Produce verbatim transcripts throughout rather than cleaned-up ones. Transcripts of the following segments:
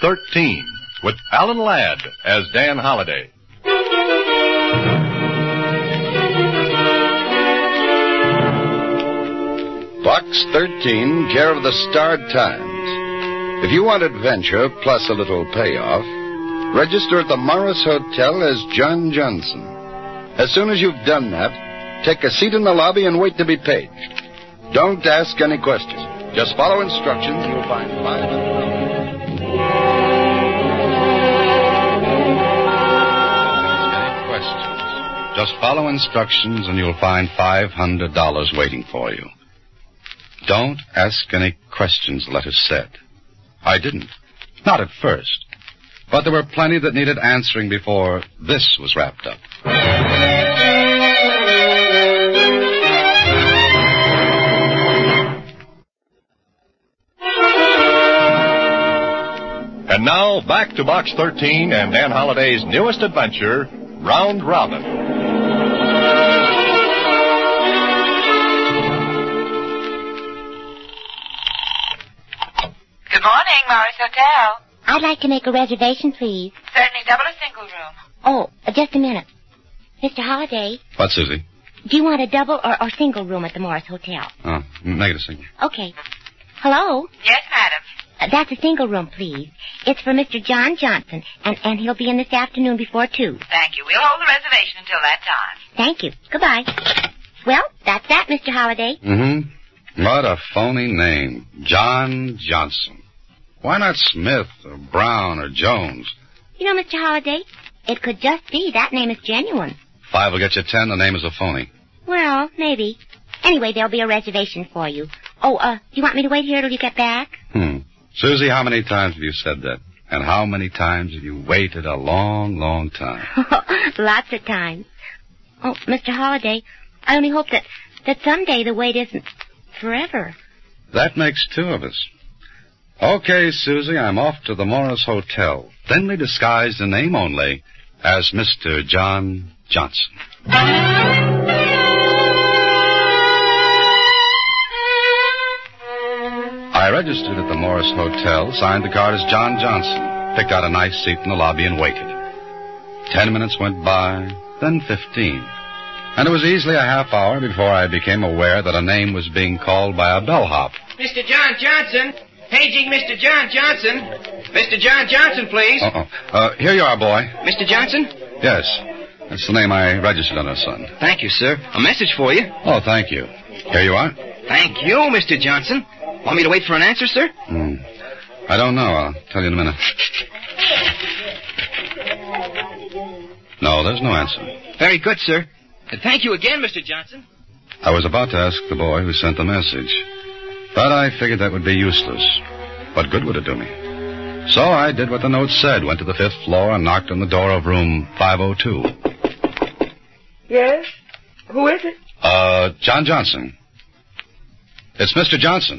thirteen, with Alan Ladd as Dan Holliday. Box thirteen, care of the Star Times. If you want adventure plus a little payoff, register at the Morris Hotel as John Johnson. As soon as you've done that, take a seat in the lobby and wait to be paid. Don't ask any questions. Just follow instructions and you'll find five hundred dollars. Just follow instructions and you'll find five hundred dollars waiting for you. Don't ask any questions, the letter said. I didn't. Not at first. But there were plenty that needed answering before this was wrapped up. And now, back to Box thirteen and Dan Holliday's newest adventure, Round Robin. Good morning, Morris Hotel. I'd like to make a reservation, please. Certainly, double or single room. Oh, uh, just a minute. Mister Holliday. What, Susie? Do you want a double or, or single room at the Morris Hotel? Oh, make it a single. Okay. Hello? Yes, madam. Uh, that's a single room, please. It's for Mister John Johnson, and, and he'll be in this afternoon before two. Thank you. We'll hold the reservation until that time. Thank you. Goodbye. Well, that's that, Mister Holliday. Mm-hmm. What a phony name. John Johnson. Why not Smith or Brown or Jones? You know, Mister Holliday, it could just be that name is genuine. Five will get you ten. The name is a phony. Well, maybe. Anyway, there'll be a reservation for you. Oh, uh, do you want me to wait here till you get back? Hmm. Susie, how many times have you said that? And how many times have you waited a long, long time? Lots of times. Oh, Mister Holliday, I only hope that, that someday the wait isn't forever. That makes two of us. Okay, Susie, I'm off to the Morris Hotel, thinly disguised in name only as Mister John Johnson. I registered at the Morris Hotel, signed the card as John Johnson, picked out a nice seat in the lobby and waited. Ten minutes went by, then fifteen. And it was easily a half hour before I became aware that a name was being called by a bellhop. Mister John Johnson. Paging Mister John Johnson. Mister John Johnson, please. Uh-oh. Uh, here you are, boy. Mister Johnson? Yes. That's the name I registered under, son. Thank you, sir. A message for you. Oh, thank you. Here you are. Thank you, Mister Johnson. Want me to wait for an answer, sir? Hmm. I don't know. I'll tell you in a minute. No, there's no answer. Very good, sir. And thank you again, Mister Johnson. I was about to ask the boy who sent the message, but I figured that would be useless. What good would it do me? So I did what the note said, went to the fifth floor and knocked on the door of room five oh two. Yes? Who is it? Uh, John Johnson. It's Mister Johnson.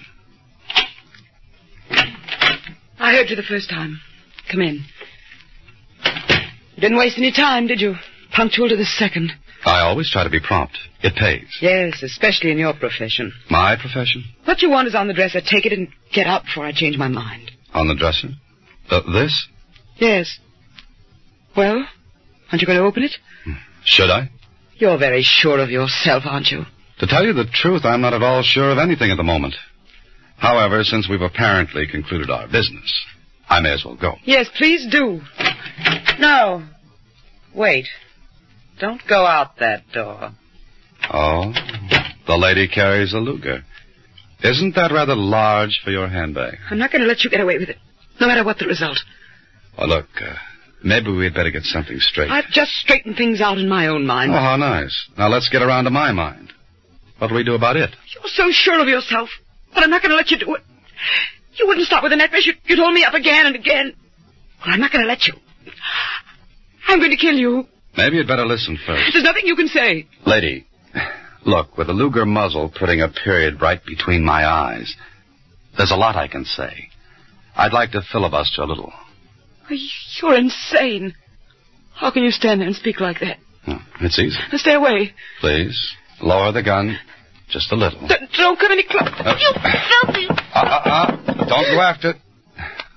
I heard you the first time. Come in. You didn't waste any time, did you? Punctual to the second. I always try to be prompt. It pays. Yes, especially in your profession. My profession? What you want is on the dresser. Take it and get out before I change my mind. On the dresser? Uh, this? Yes. Well, aren't you going to open it? Should I? You're very sure of yourself, aren't you? To tell you the truth, I'm not at all sure of anything at the moment. However, since we've apparently concluded our business, I may as well go. Yes, please do. No. Wait. Don't go out that door. Oh, the lady carries a Luger. Isn't that rather large for your handbag? I'm not going to let you get away with it, no matter what the result. Well, look, uh, maybe we'd better get something straight. I've just straightened things out in my own mind. Oh, how nice. Now let's get around to my mind. What do we do about it? You're so sure of yourself, but I'm not going to let you do it. You wouldn't stop with the necklace. You'd, you'd hold me up again and again. Well, I'm not going to let you. I'm going to kill you. Maybe you'd better listen first. There's nothing you can say. Lady, look, with the Luger muzzle putting a period right between my eyes, there's a lot I can say. I'd like to filibuster a little. You're insane. How can you stand there and speak like that? Oh, it's easy. Now stay away. Please, lower the gun just a little. D- don't come any closer. Uh, you filthy... Uh, uh, uh, don't go after it.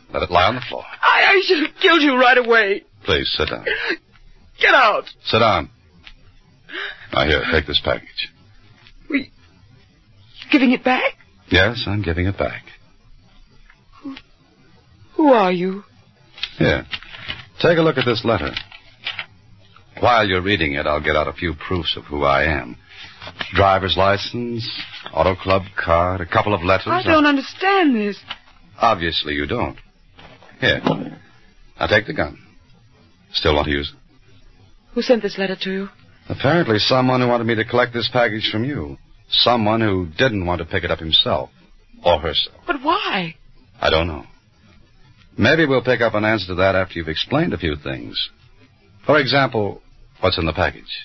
Let it lie on the floor. I, I should have killed you right away. Please, sit down. Get out. Sit down. Now, here, take this package. We... Giving it back? Yes, I'm giving it back. Who, who are you? Here, take a look at this letter. While you're reading it, I'll get out a few proofs of who I am. Driver's license, auto club card, a couple of letters. I don't understand this. Obviously you don't. Here. Now take the gun. Still want to use it? Who sent this letter to you? Apparently someone who wanted me to collect this package from you. Someone who didn't want to pick it up himself. Or herself. But why? I don't know. Maybe we'll pick up an answer to that after you've explained a few things. For example, what's in the package?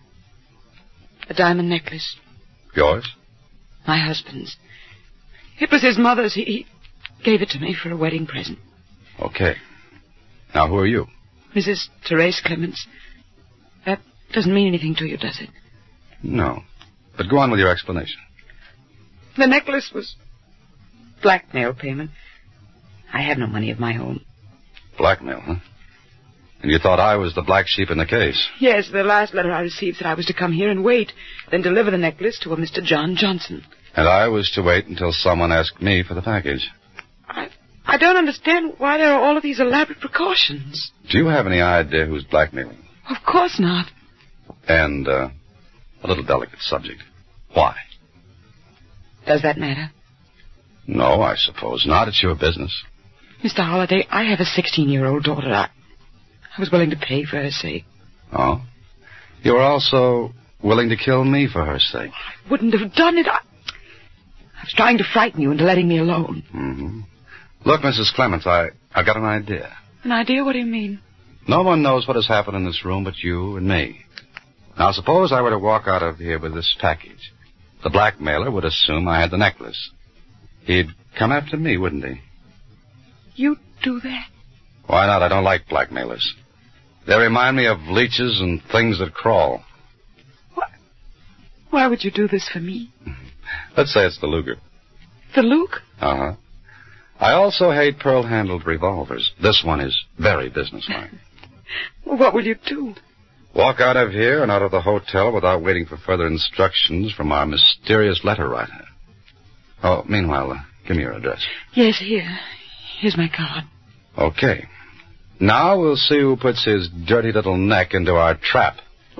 A diamond necklace. Yours? My husband's. It was his mother's. He, he gave it to me for a wedding present. Okay. Now, who are you? Missus Therese Clements. That doesn't mean anything to you, does it? No. But go on with your explanation. The necklace was blackmail payment. I had no money of my own. Blackmail, huh? And you thought I was the black sheep in the case? Yes, the last letter I received said I was to come here and wait, then deliver the necklace to a Mister John Johnson. And I was to wait until someone asked me for the package. I, I don't understand why there are all of these elaborate precautions. Do you have any idea who's blackmailing? Of course not. And, uh, a little delicate subject. Why? Does that matter? No, I suppose not. It's your business. Mister Holliday, I have a sixteen-year-old daughter. I, I was willing to pay for her sake. Oh? You were also willing to kill me for her sake. I wouldn't have done it. I, I was trying to frighten you into letting me alone. Mm-hmm. Look, Missus Clements, I, I've got an idea. An idea? What do you mean? No one knows what has happened in this room but you and me. Now, suppose I were to walk out of here with this package. The blackmailer would assume I had the necklace. He'd come after me, wouldn't he? You'd do that? Why not? I don't like blackmailers. They remind me of leeches and things that crawl. Why, why would you do this for me? Let's say it's the Luger. The Luke? Uh-huh. I also hate pearl-handled revolvers. This one is very businesslike. Well, what will you do? Walk out of here and out of the hotel without waiting for further instructions from our mysterious letter writer. Oh, meanwhile, uh, give me your address. Yes, here. Here's my card. Okay. Now we'll see who puts his dirty little neck into our trap.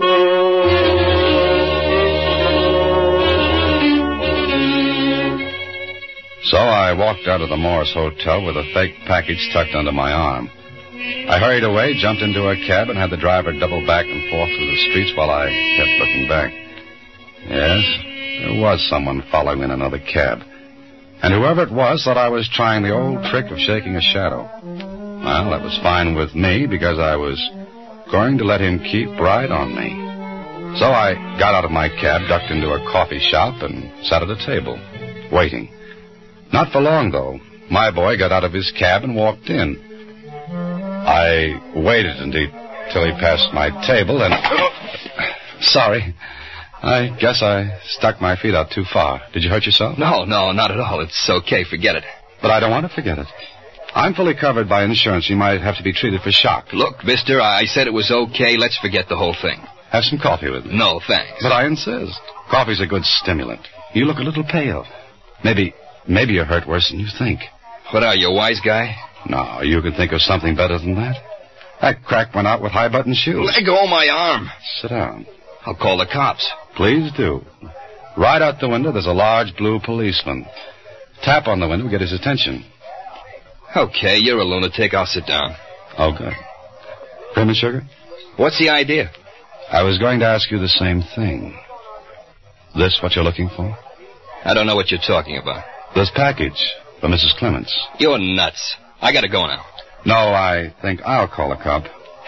So I walked out of the Morris Hotel with a fake package tucked under my arm. I hurried away, jumped into a cab, and had the driver double back and forth through the streets while I kept looking back. Yes, there was someone following in another cab. And whoever it was thought I was trying the old trick of shaking a shadow. Well, that was fine with me because I was going to let him keep right on me. So I got out of my cab, ducked into a coffee shop, and sat at a table, waiting. Not for long, though. My boy got out of his cab and walked in. I waited indeed till he passed my table and... Sorry. I guess I stuck my feet out too far. Did you hurt yourself? No, no, not at all. It's okay. Forget it. But I don't want to forget it. I'm fully covered by insurance. You might have to be treated for shock. Look, mister, I said it was okay. Let's forget the whole thing. Have some coffee with me. No, thanks. But I insist. Coffee's a good stimulant. You look a little pale. Maybe, maybe you're hurt worse than you think. What are you, a wise guy? No, you can think of something better than that. That crack went out with high-button shoes. Let go of my arm. Sit down. I'll call the cops. Please do. Right out the window, there's a large blue policeman. Tap on the window, get his attention. Okay, you're a lunatic. I'll sit down. Oh, good. Cream and sugar? What's the idea? I was going to ask you the same thing. This what you're looking for? I don't know what you're talking about. This package for Missus Clements. You're nuts. I gotta go now. No, I think I'll call a cop.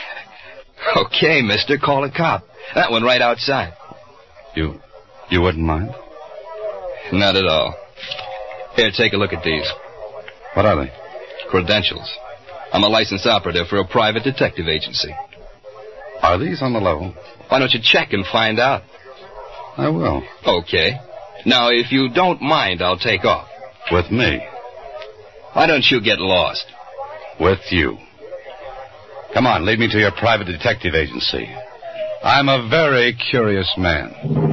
Okay, mister, call a cop. That one right outside. You, you wouldn't mind? Not at all. Here, take a look at these. What are they? Credentials. I'm a licensed operative for a private detective agency. Are these on the level? Why don't you check and find out? I will. Okay. Now, if you don't mind, I'll take off. With me? Why don't you get lost? With you. Come on, lead me to your private detective agency. I'm a very curious man.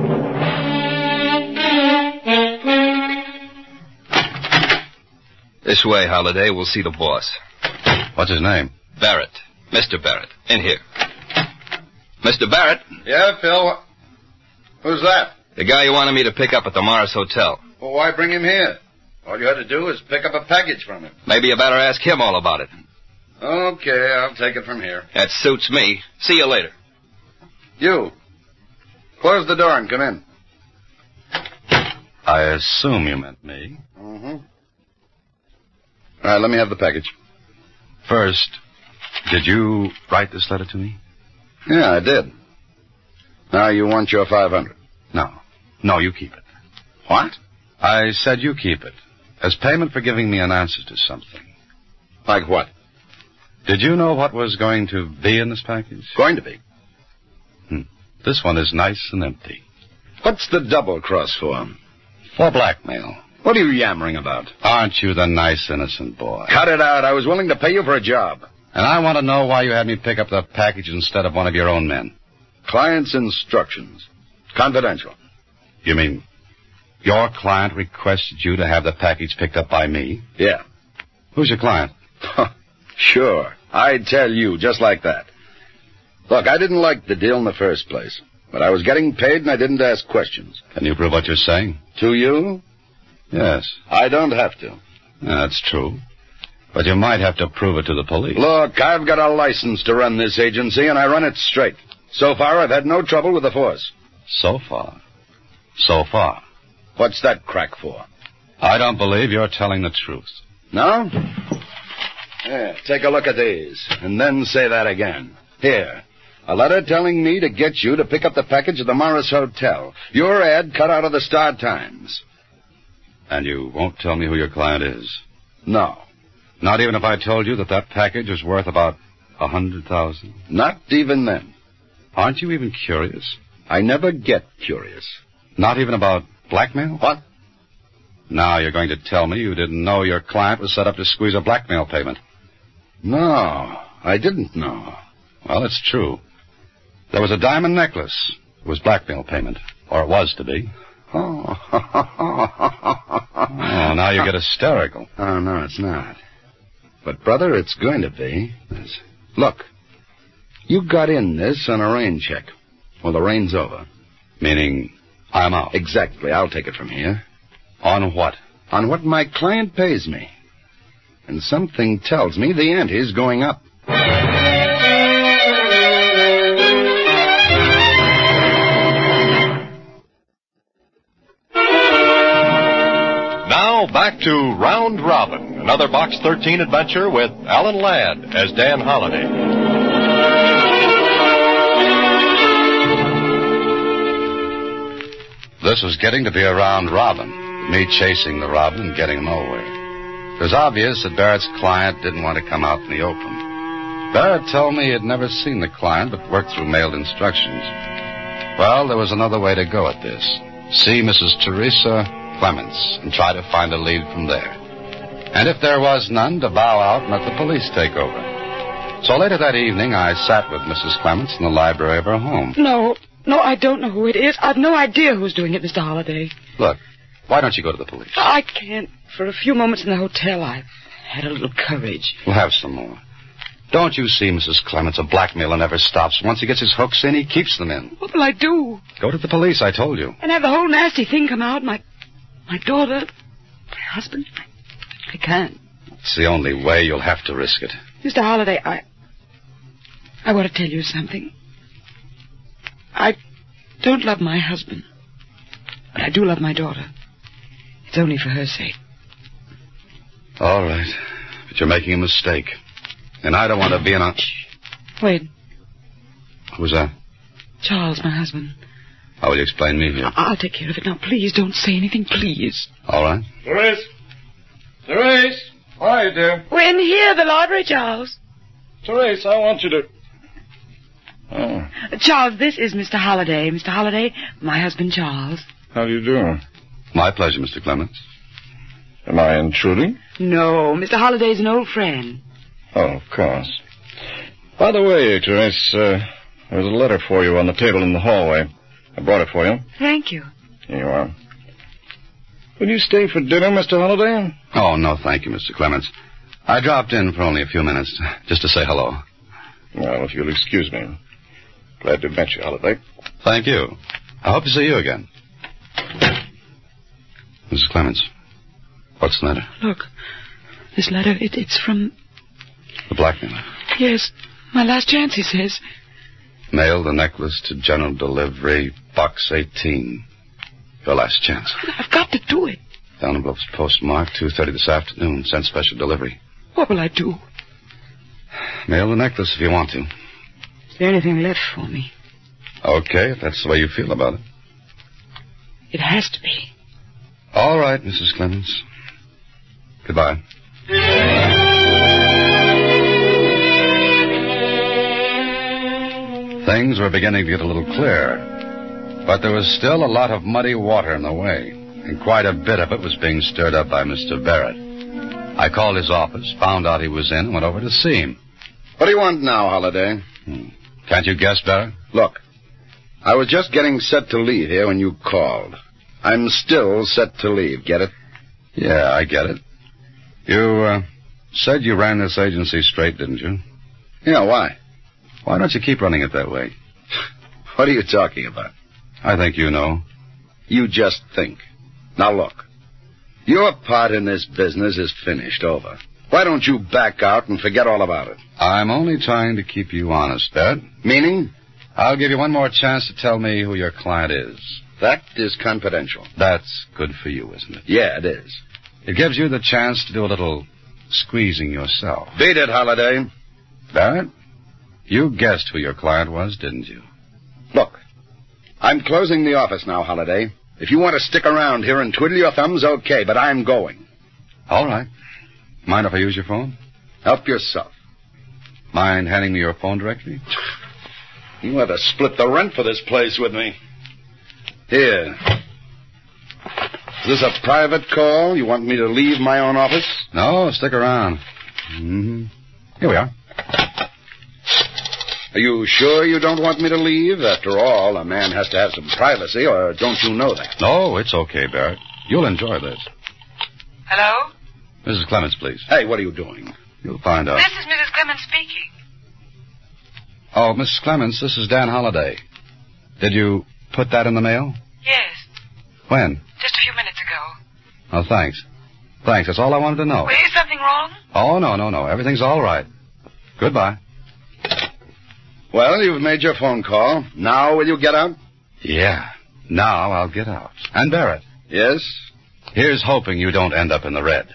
This way, Holiday. We'll see the boss. What's his name? Barrett. Mister Barrett. In here. Mister Barrett. Yeah, Phil. Who's that? The guy you wanted me to pick up at the Morris Hotel. Well, why bring him here? All you had to do is pick up a package from him. Maybe you better ask him all about it. Okay, I'll take it from here. That suits me. See you later. You. Close the door and come in. I assume you meant me. Mm-hmm. All right, let me have the package. First, did you write this letter to me? Yeah, I did. Now you want your five hundred. No. No, you keep it. What? I said you keep it. As payment for giving me an answer to something. Like what? Did you know what was going to be in this package? Going to be. Hmm. This one is nice and empty. What's the double cross for? For blackmail. What are you yammering about? Aren't you the nice, innocent boy? Cut it out. I was willing to pay you for a job. And I want to know why you had me pick up the package instead of one of your own men. Client's instructions. Confidential. You mean your client requested you to have the package picked up by me? Yeah. Who's your client? Sure. I'd tell you, just like that. Look, I didn't like the deal in the first place. But I was getting paid and I didn't ask questions. Can you prove what you're saying? To you? Yes. I don't have to. Yeah, that's true. But you might have to prove it to the police. Look, I've got a license to run this agency, and I run it straight. So far, I've had no trouble with the force. So far? So far? What's that crack for? I don't believe you're telling the truth. No? Yeah, take a look at these, and then say that again. Here. A letter telling me to get you to pick up the package at the Morris Hotel. Your ad cut out of the Star Times. And you won't tell me who your client is? No. Not even if I told you that that package was worth about a hundred thousand? Not even then. Aren't you even curious? I never get curious. Not even about blackmail? What? Now you're going to tell me you didn't know your client was set up to squeeze a blackmail payment. No, I didn't know. Well, it's true. There was a diamond necklace. It was blackmail payment. Or it was to be. Oh. Oh, now you get hysterical. Oh, no, it's not. But, brother, it's going to be. Look, you got in this on a rain check. Well, the rain's over. Meaning I'm out? Exactly. I'll take it from here. On what? On what my client pays me. And something tells me the ante's going up. Now back to Round Robin, another Box thirteen adventure with Alan Ladd as Dan Holliday. This was getting to be a round robin, me chasing the robin and getting nowhere. It was obvious that Barrett's client didn't want to come out in the open. Barrett told me he had never seen the client but worked through mailed instructions. Well, there was another way to go at this. See Missus Teresa Clements and try to find a lead from there. And if there was none, to bow out and let the police take over. So later that evening, I sat with Missus Clements in the library of her home. No, no, I don't know who it is. I've no idea who's doing it, Mister Holliday. Look, why don't you go to the police? I can't. For a few moments in the hotel, I've had a little courage. We'll have some more. Don't you see, Missus Clements, a blackmailer never stops. Once he gets his hooks in, he keeps them in. What will I do? Go to the police, I told you. And have the whole nasty thing come out? My, my daughter, my husband? I, I can't. It's the only way. You'll have to risk it. Mister Holliday, I... I want to tell you something. I don't love my husband. But I do love my daughter. It's only for her sake. All right. But you're making a mistake. And I don't want to be in a... Shh. Wait. Who's that? Charles, my husband. How will you explain me here? I- I'll take care of it. Now, please don't say anything, please. All right. Therese! Therese! Where are you, dear? We're in here, the library, Charles. Therese, I want you to... Oh. Charles, this is Mister Holliday. Mister Holliday, my husband, Charles. How do you do? My pleasure, Mister Clements. Am I intruding? No, Mister Holliday's an old friend. Oh, of course. By the way, Therese, uh, there's a letter for you on the table in the hallway. I brought it for you. Thank you. Here you are. Will you stay for dinner, Mister Holliday? Oh, no, thank you, Mister Clements. I dropped in for only a few minutes, just to say hello. Well, if you'll excuse me. Glad to meet you, Holliday. Thank you. I hope to see you again. Missus Clements, what's the matter? Look, this letter, it, it's from... The blackmailer. Yes, my last chance, he says. Mail the necklace to general delivery, box eighteen. Your last chance. I've got to do it. Down in Bluff's postmark, two thirty this afternoon. Send special delivery. What will I do? Mail the necklace if you want to. Is there anything left for me? Okay, if that's the way you feel about it. It has to be. All right, Missus Clements. Goodbye. Things were beginning to get a little clearer, but there was still a lot of muddy water in the way, and quite a bit of it was being stirred up by Mister Barrett. I called his office, found out he was in, and went over to see him. What do you want now, Holliday? Hmm. Can't you guess, Barrett? Look, I was just getting set to leave here when you called. I'm still set to leave, get it? Yeah, I get it. You uh, said you ran this agency straight, didn't you? Yeah, why? Why don't you keep running it that way? What are you talking about? I think you know. You just think. Now look, your part in this business is finished, over. Why don't you back out and forget all about it? I'm only trying to keep you honest, Barrett. Meaning? I'll give you one more chance to tell me who your client is. That is confidential. That's good for you, isn't it? Yeah, it is. It gives you the chance to do a little squeezing yourself. Beat it, Holliday. Barrett, you guessed who your client was, didn't you? Look, I'm closing the office now, Holliday. If you want to stick around here and twiddle your thumbs, okay, but I'm going. All right. Mind if I use your phone? Help yourself. Mind handing me your phone directory? You ought to split the rent for this place with me. Here. Is this a private call? You want me to leave my own office? No, stick around. Mm-hmm. Here we are. Are you sure you don't want me to leave? After all, a man has to have some privacy, or don't you know that? No, it's okay, Barrett. You'll enjoy this. Hello? Missus Clements, please. Hey, what are you doing? You'll find out. This is Missus Clemens speaking. Oh, Missus Clements, this is Dan Holliday. Did you put that in the mail? Yes, When? just a few minutes ago. Oh, thanks. Thanks, that's all I wanted to know. Well, is something wrong? Oh, no, no, no. Everything's all right. Goodbye. Well, you've made your phone call. Now will you get out? Yeah. Now I'll get out. And Barrett, Yes? here's hoping you don't end up in the red.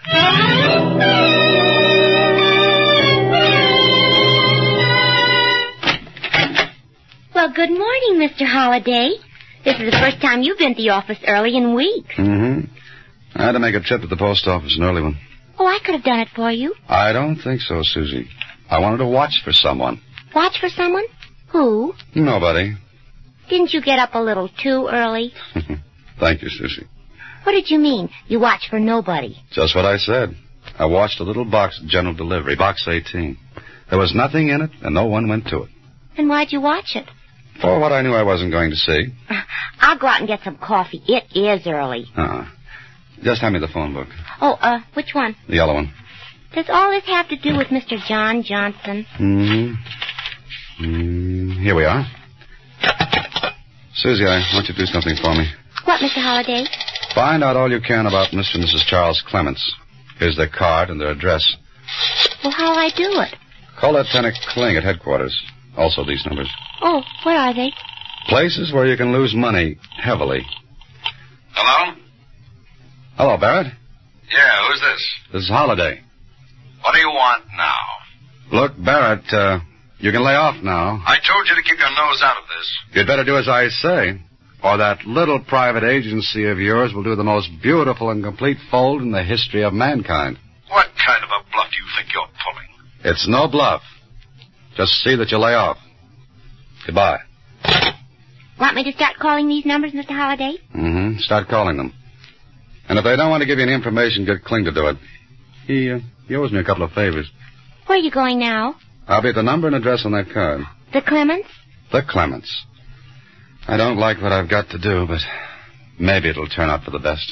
Well, good morning, Mister Holliday. This is the first time you've been to the office early in weeks. Mm-hmm. I had to make a trip to the post office, an early one. Oh, I could have done it for you. I don't think so, Susie. I wanted to watch for someone. Watch for someone? Who? Nobody. Didn't you get up a little too early? Thank you, Susie. What did you mean, you watch for nobody? Just what I said. I watched a little box of general delivery, box eighteen. There was nothing in it, and no one went to it. Then why'd you watch it? For what I knew I wasn't going to see. I'll go out and get some coffee. It is early. Uh-uh. Just hand me the phone book. Oh, uh, which one? The yellow one. Does all this have to do with Mister John Johnson? Mm-hmm. Mm, here we are. Susie, I want you to do something for me. What, Mister Holliday? Find out all you can about Mister and Missus Charles Clements. Here's their card and their address. Well, how'll I do it? Call Lieutenant Kling at headquarters. Also these numbers. Oh, what are they? Places where you can lose money heavily. Hello? Hello, Barrett. Yeah, who's this? This is Holliday. What do you want now? Look, Barrett, uh, you can lay off now. I told you to keep your nose out of this. You'd better do as I say, or that little private agency of yours will do the most beautiful and complete fold in the history of mankind. What kind of a bluff do you think you're pulling? It's no bluff. Just see that you lay off. Goodbye. Want me to start calling these numbers, Mister Holliday? Mm-hmm. Start calling them. And if they don't want to give you any information, get Kling to do it. He, uh, he owes me a couple of favors. Where are you going now? I'll be at the number and address on that card. The Clements? The Clements. I don't like what I've got to do, but maybe it'll turn out for the best.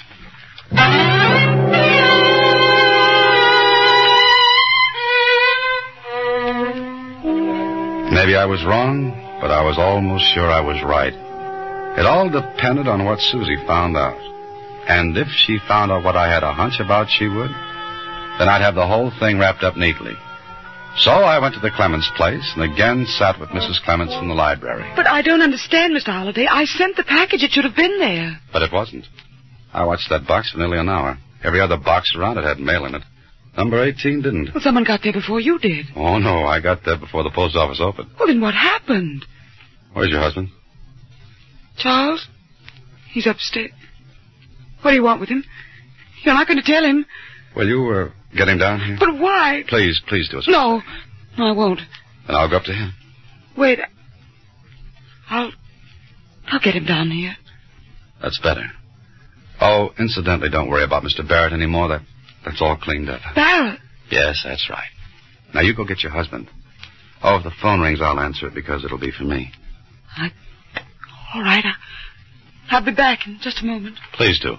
Maybe I was wrong, but I was almost sure I was right. It all depended on what Susie found out. And if she found out what I had a hunch about she would, then I'd have the whole thing wrapped up neatly. So I went to the Clements place and again sat with Missus Clements in the library. But I don't understand, Mister Holliday. I sent the package. It should have been there. But it wasn't. I watched that box for nearly an hour. Every other box around it had mail in it. Number eighteen didn't. Well, someone got there before you did. Oh, no, I got there before the post office opened. Well, then what happened? Where's your husband? Charles? He's upstairs. What do you want with him? You're not going to tell him. Will you uh, get him down here? But why? Please, please do it. No. No, I won't. Then I'll go up to him. Wait. I'll... I'll get him down here. That's better. Oh, incidentally, don't worry about Mister Barrett anymore. That, that's all cleaned up. Barrett? Yes, that's right. Now, you go get your husband. Oh, if the phone rings, I'll answer it because it'll be for me. I... All right, I... I'll be back in just a moment. Please do.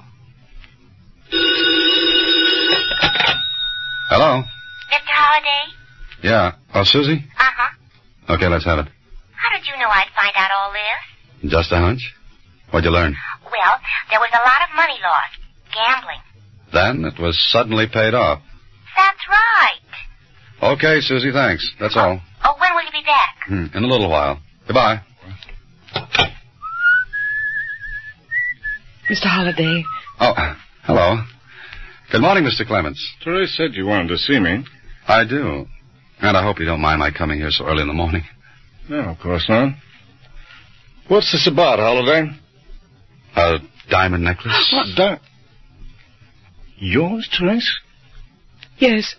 Hello? Mister Holliday? Yeah. Oh, Susie? Uh-huh. Okay, let's have it. How did you know I'd find out all this? Just a hunch? What'd you learn? Well, there was a lot of money lost. Gambling. Then it was suddenly paid off. That's right. Okay, Susie, thanks. That's oh, all. Oh, when will you be back? Hmm, in a little while. Goodbye. Mister Holliday. Oh, hello. Good morning, Mister Clements. Therese said you wanted to see me. I do. And I hope you don't mind my coming here so early in the morning. No, of course not. What's this about, Holliday? A diamond necklace? What? Di- Yours, Therese? Yes.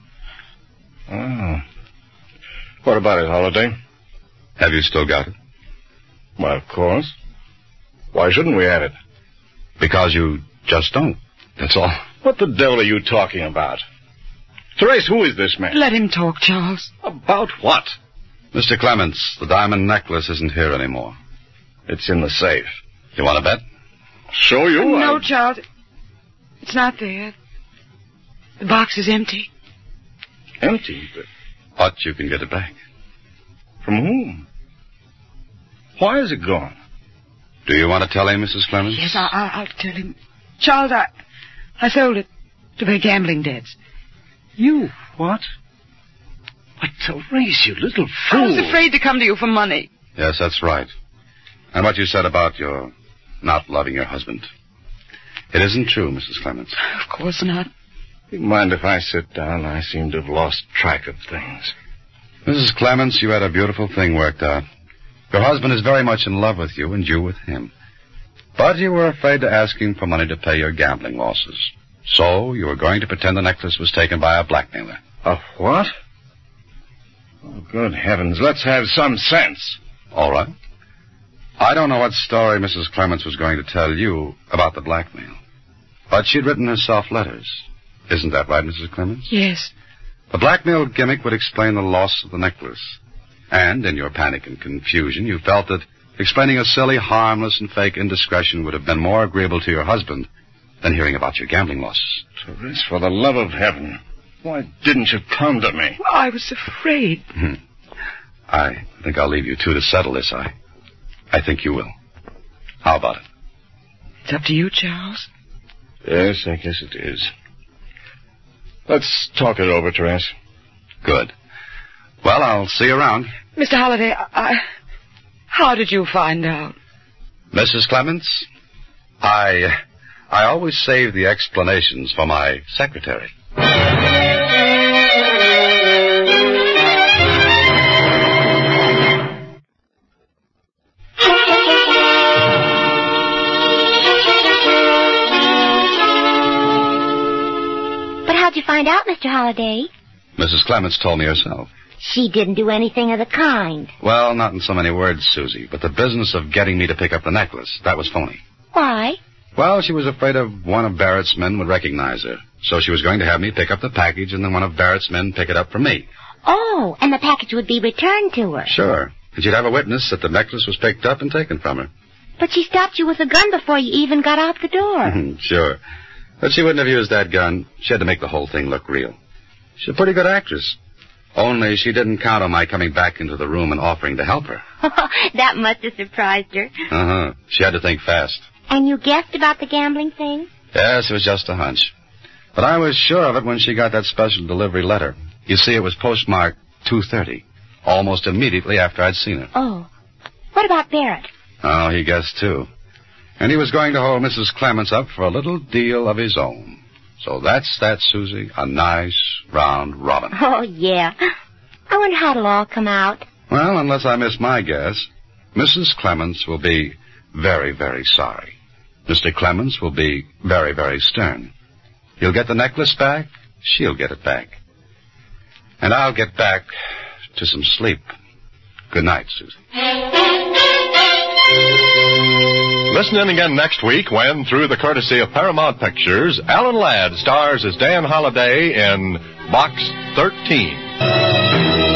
Oh. What about it, Holliday? Have you still got it? Well, of course. Why shouldn't we have it? Because you just don't. That's all. What the devil are you talking about? Therese, who is this man? Let him talk, Charles. About what? Mister Clements, the diamond necklace isn't here anymore. It's in the safe. You want to bet? Show you? Oh, no, I... Charles. It's not there. The box is empty. Empty? But... But you can get it back. From whom? Why is it gone? Do you want to tell him, Missus Clements? Yes, I, I, I'll tell him. Charles, I, I sold it to pay gambling debts. You? What? But, Therese, you little fool. I was afraid to come to you for money. Yes, that's right. And what you said about your not loving your husband. It isn't true, Missus Clements. Of course not. You mind if I sit down? I seem to have lost track of things. Missus Clements, you had a beautiful thing worked out. Your husband is very much in love with you, and you with him. But you were afraid to ask him for money to pay your gambling losses. So you were going to pretend the necklace was taken by a blackmailer. A what? Oh, good heavens, let's have some sense. All right. I don't know what story Missus Clements was going to tell you about the blackmail. But she'd written herself letters. Isn't that right, Missus Clements? Yes. The blackmail gimmick would explain the loss of the necklace. And in your panic and confusion, you felt that explaining a silly, harmless, and fake indiscretion would have been more agreeable to your husband than hearing about your gambling losses. Therese, for the love of heaven, why didn't you come to me? Well, I was afraid. Hmm. I think I'll leave you two to settle this. I, I think you will. How about it? It's up to you, Charles. Yes, I guess it is. Let's talk it over, Therese. Good. Well, I'll see you around. Mister Holliday, I, I... How did you find out? Missus Clements, I... I always save the explanations for my secretary. But how'd you find out, Mister Holliday? Missus Clements told me herself. She didn't do anything of the kind. Well, not in so many words, Susie, but the business of getting me to pick up the necklace, that was phony. Why? Well, she was afraid of one of Barrett's men would recognize her, so she was going to have me pick up the package and then one of Barrett's men pick it up for me. Oh, and the package would be returned to her. Sure. And she'd have a witness that the necklace was picked up and taken from her. But she stopped you with a gun before you even got out the door. Sure. But she wouldn't have used that gun. She had to make the whole thing look real. She's a pretty good actress. Only she didn't count on my coming back into the room and offering to help her. That must have surprised her. Uh-huh. She had to think fast. And you guessed about the gambling thing? Yes, it was just a hunch. But I was sure of it when she got that special delivery letter. You see, it was postmarked two thirty, almost immediately after I'd seen it. Oh. What about Barrett? Oh, he guessed, too. And he was going to hold Missus Clements up for a little deal of his own. So that's that, Susie. A nice, round robin. Oh, yeah. I wonder how it'll all come out. Well, unless I miss my guess, Missus Clements will be very, very sorry. Mister Clements will be very, very stern. He'll get the necklace back. She'll get it back. And I'll get back to some sleep. Good night, Susie. Listen in again next week when, through the courtesy of Paramount Pictures, Alan Ladd stars as Dan Holliday in Box thirteen.